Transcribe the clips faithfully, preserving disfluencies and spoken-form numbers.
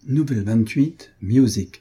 Nouvelle vingt-huit, Music.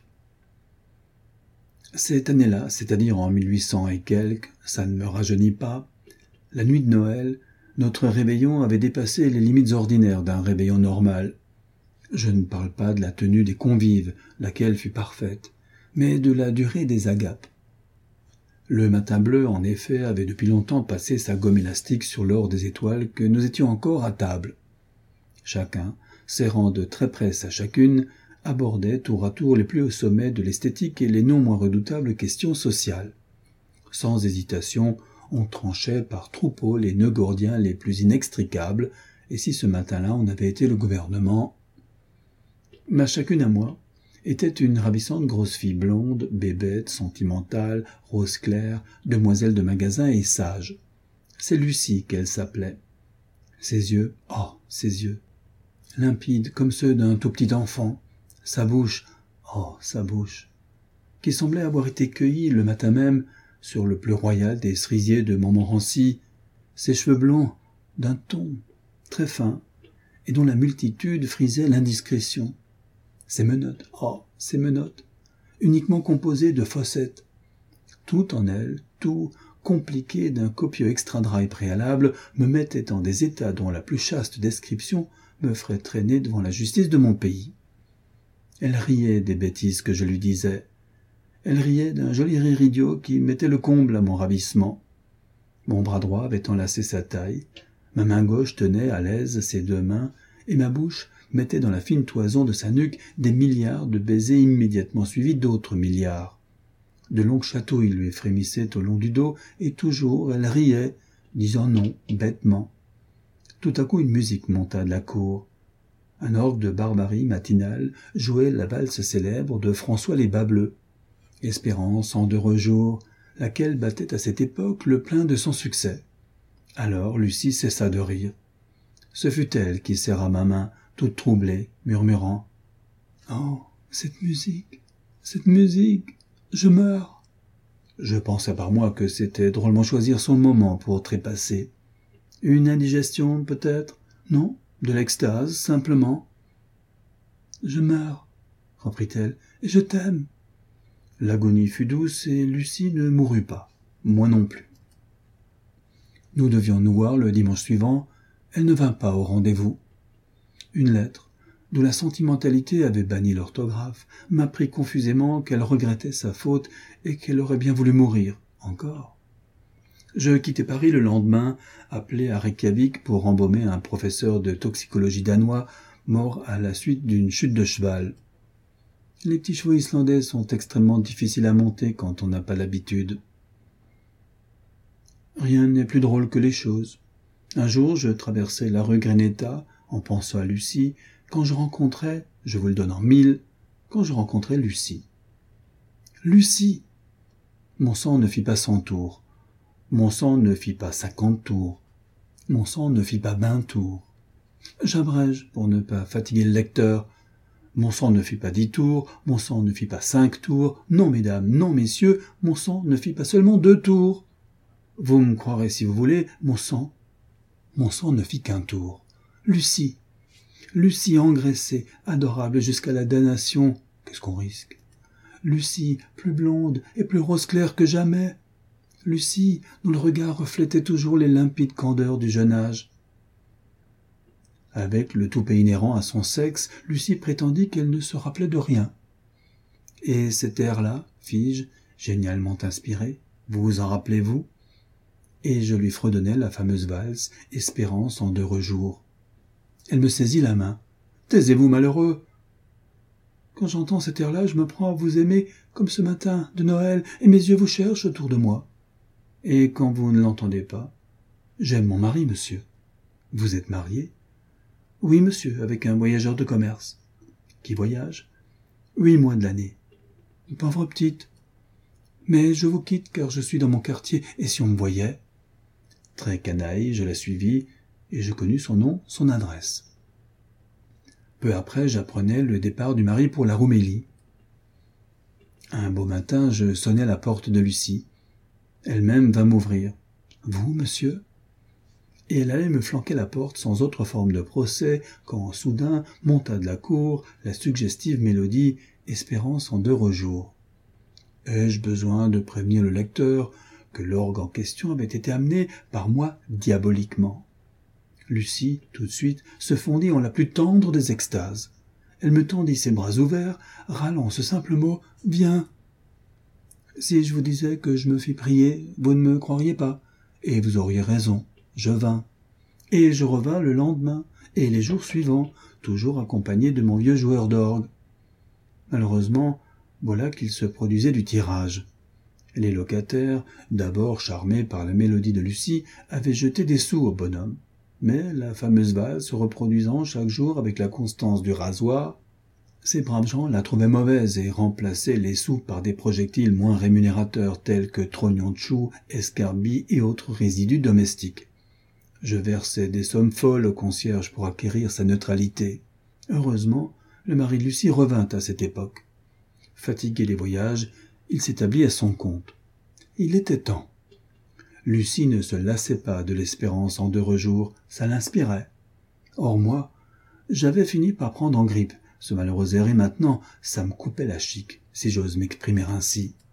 Cette année-là, c'est-à-dire en mille huit cents et quelques, ça ne me rajeunit pas, la nuit de Noël, notre réveillon avait dépassé les limites ordinaires d'un réveillon normal. Je ne parle pas de la tenue des convives, laquelle fut parfaite, mais de la durée des agapes. Le matin bleu, en effet, avait depuis longtemps passé sa gomme élastique sur l'or des étoiles que nous étions encore à table. Chacun, serrant de très près sa chacune, abordait tour à tour les plus hauts sommets de l'esthétique et les non moins redoutables questions sociales. Sans hésitation, on tranchait par troupeau les nœuds gordiens les plus inextricables, et si ce matin-là on avait été le gouvernement... Ma chacune à moi était une ravissante grosse fille blonde, bébête, sentimentale, rose claire, demoiselle de magasin et sage. C'est Lucie qu'elle s'appelait. Ses yeux, oh, ses yeux, limpides comme ceux d'un tout petit enfant, sa bouche, oh, sa bouche, qui semblait avoir été cueillie le matin même sur le plus royal des cerisiers de Montmorency, ses cheveux blonds d'un ton très fin et dont la multitude frisait l'indiscrétion, ses menottes, oh, ses menottes, uniquement composées de fossettes, tout en elle, tout compliqué d'un copieux extradrail préalable, me mettait en des états dont la plus chaste description me ferait traîner devant la justice de mon pays. Elle riait des bêtises que je lui disais. Elle riait d'un joli rire idiot qui mettait le comble à mon ravissement. Mon bras droit avait enlacé sa taille, ma main gauche tenait à l'aise ses deux mains, et ma bouche mettait dans la fine toison de sa nuque des milliards de baisers immédiatement suivis d'autres milliards. De longues chatouilles lui frémissaient au long du dos, et toujours elle riait, disant non, bêtement. Tout à coup une musique monta de la cour. Un orgue de barbarie matinale jouait la valse célèbre de François les Bas-Bleus, Espérance en d'heureux jours, laquelle battait à cette époque le plein de son succès. Alors Lucie cessa de rire. Ce fut elle qui serra ma main, toute troublée, murmurant « Oh, cette musique, cette musique, je meurs !» Je pensais par moi que c'était drôlement choisir son moment pour trépasser. Une indigestion, peut-être? Non, de l'extase, simplement. « Je meurs, » reprit-elle, « et je t'aime. » L'agonie fut douce et Lucie ne mourut pas, moi non plus. Nous devions nous voir le dimanche suivant, elle ne vint pas au rendez-vous. Une lettre, d'où la sentimentalité avait banni l'orthographe, m'apprit confusément qu'elle regrettait sa faute et qu'elle aurait bien voulu mourir, encore. Je quittai Paris le lendemain, appelé à Reykjavik pour embaumer un professeur de toxicologie danois, mort à la suite d'une chute de cheval. Les petits chevaux islandais sont extrêmement difficiles à monter quand on n'a pas l'habitude. Rien n'est plus drôle que les choses. Un jour, je traversais la rue Greneta, en pensant à Lucie, quand je rencontrais, je vous le donne en mille, quand je rencontrais Lucie. Lucie! Mon sang ne fit pas cent tours. Mon sang ne fit pas cinquante tours. Mon sang ne fit pas vingt tours. J'abrège pour ne pas fatiguer le lecteur. Mon sang ne fit pas dix tours, mon sang ne fit pas cinq tours. Non, mesdames, non, messieurs, mon sang ne fit pas seulement deux tours. Vous me croirez si vous voulez, mon sang, mon sang ne fit qu'un tour. Lucie, Lucie engraissée, adorable jusqu'à la damnation, qu'est-ce qu'on risque? Lucie, plus blonde et plus rose claire que jamais. Lucie, dont le regard reflétait toujours les limpides candeurs du jeune âge. Avec le toupet inhérent à son sexe, Lucie prétendit qu'elle ne se rappelait de rien. Et cet air-là, fis-je, génialement inspiré, vous vous en rappelez-vous? Et je lui fredonnai la fameuse valse « Espérance en d'heureux jours ». Elle me saisit la main. « Taisez-vous, malheureux !» Quand j'entends cet air-là, je me prends à vous aimer comme ce matin de Noël, et mes yeux vous cherchent autour de moi. Et quand vous ne l'entendez pas, j'aime mon mari, monsieur. Vous êtes marié? Oui, monsieur, avec un voyageur de commerce. Qui voyage? Huit mois de l'année. Pauvre petite. Mais je vous quitte car je suis dans mon quartier, et si on me voyait? Très canaille, je la suivis, et je connus son nom, son adresse. Peu après, j'apprenais le départ du mari pour la Roumélie. Un beau matin, je sonnai à la porte de Lucie. Elle-même vint m'ouvrir. « Vous, monsieur ?» et elle allait me flanquer la porte sans autre forme de procès quand soudain monta de la cour la suggestive mélodie « Espérance en d'heureux jours ». Ai-je besoin de prévenir le lecteur que l'orgue en question avait été amené par moi diaboliquement? Lucie, tout de suite, se fondit en la plus tendre des extases. Elle me tendit ses bras ouverts, râlant ce simple mot « Viens ». Si je vous disais que je me fis prier, vous ne me croiriez pas, et vous auriez raison, je vins. Et je revins le lendemain, et les jours suivants, toujours accompagné de mon vieux joueur d'orgue. Malheureusement, voilà qu'il se produisait du tirage. Les locataires, d'abord charmés par la mélodie de Lucie, avaient jeté des sous au bonhomme. Mais la fameuse valse se reproduisant chaque jour avec la constance du rasoir, ces braves gens la trouvaient mauvaise et remplaçaient les sous par des projectiles moins rémunérateurs tels que trognons de choux, escarbilles et autres résidus domestiques. Je versais des sommes folles au concierge pour acquérir sa neutralité. Heureusement, le mari de Lucie revint à cette époque. Fatigué des voyages, il s'établit à son compte. Il était temps. Lucie ne se lassait pas de l'espérance en d'heureux jours, ça l'inspirait. Or moi, j'avais fini par prendre en grippe ce malheureux air et maintenant, ça me coupait la chique, si j'ose m'exprimer ainsi.